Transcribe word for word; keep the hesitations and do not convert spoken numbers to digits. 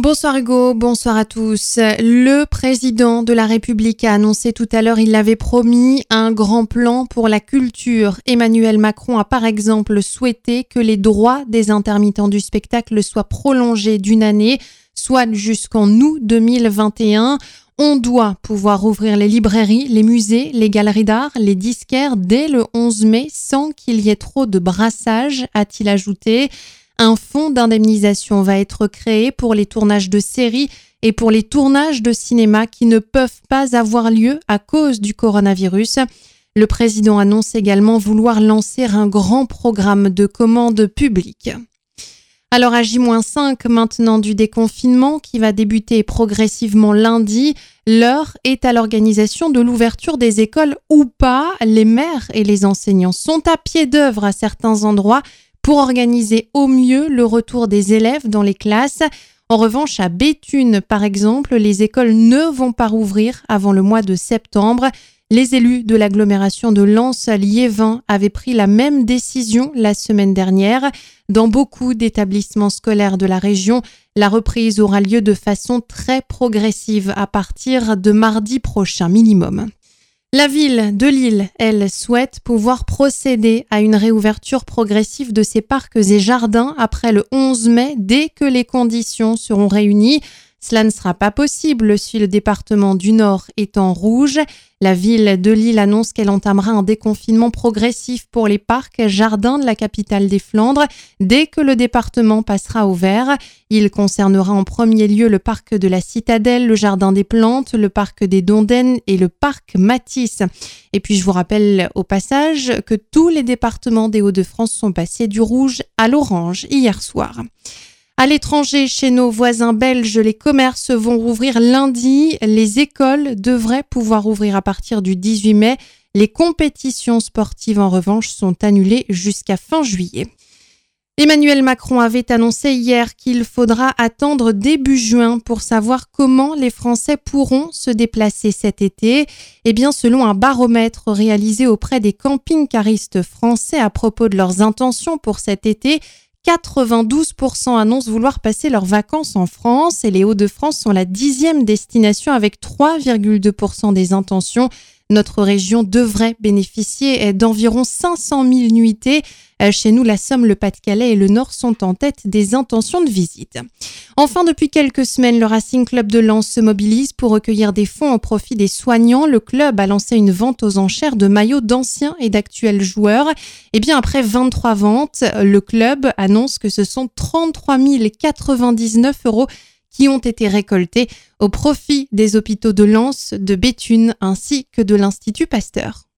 Bonsoir Hugo, bonsoir à tous. Le président de la République a annoncé tout à l'heure, il l'avait promis, un grand plan pour la culture. Emmanuel Macron a par exemple souhaité que les droits des intermittents du spectacle soient prolongés d'une année, soit jusqu'en août deux mille vingt et un. On doit pouvoir ouvrir les librairies, les musées, les galeries d'art, les disquaires dès le onze mai sans qu'il y ait trop de brassage, a-t-il ajouté. Un fonds d'indemnisation va être créé pour les tournages de séries et pour les tournages de cinéma qui ne peuvent pas avoir lieu à cause du coronavirus. Le président annonce également vouloir lancer un grand programme de commandes publiques. Alors à J moins cinq maintenant du déconfinement qui va débuter progressivement lundi, l'heure est à l'organisation de l'ouverture des écoles ou pas. Les maires et les enseignants sont à pied d'œuvre à certains endroits pour organiser au mieux le retour des élèves dans les classes. En revanche, à Béthune, par exemple, les écoles ne vont pas rouvrir avant le mois de septembre. Les élus de l'agglomération de Lens-Liévin avaient pris la même décision la semaine dernière. Dans beaucoup d'établissements scolaires de la région, la reprise aura lieu de façon très progressive à partir de mardi prochain minimum. La ville de Lille, elle, souhaite pouvoir procéder à une réouverture progressive de ses parcs et jardins après le onze mai, dès que les conditions seront réunies. Cela ne sera pas possible si le département du Nord est en rouge. La ville de Lille annonce qu'elle entamera un déconfinement progressif pour les parcs et jardins de la capitale des Flandres dès que le département passera au vert. Il concernera en premier lieu le parc de la Citadelle, le jardin des plantes, le parc des Dondennes et le parc Matisse. Et puis je vous rappelle au passage que tous les départements des Hauts-de-France sont passés du rouge à l'orange hier soir. À l'étranger, chez nos voisins belges, les commerces vont rouvrir lundi. Les écoles devraient pouvoir ouvrir à partir du dix-huit mai. Les compétitions sportives, en revanche, sont annulées jusqu'à fin juillet. Emmanuel Macron avait annoncé hier qu'il faudra attendre début juin pour savoir comment les Français pourront se déplacer cet été. Eh bien, selon un baromètre réalisé auprès des camping-caristes français à propos de leurs intentions pour cet été, quatre-vingt-douze pour cent annoncent vouloir passer leurs vacances en France et les Hauts-de-France sont la dixième destination avec trois virgule deux pour cent des intentions. Notre région devrait bénéficier d'environ cinq cent mille nuitées. Chez nous, la Somme, le Pas-de-Calais et le Nord sont en tête des intentions de visite. Enfin, depuis quelques semaines, le Racing Club de Lens se mobilise pour recueillir des fonds au profit des soignants. Le club a lancé une vente aux enchères de maillots d'anciens et d'actuels joueurs. Et bien, après vingt-trois ventes, le club annonce que ce sont trente-trois mille quatre-vingt-dix-neuf euros qui ont été récoltés au profit des hôpitaux de Lens, de Béthune ainsi que de l'Institut Pasteur.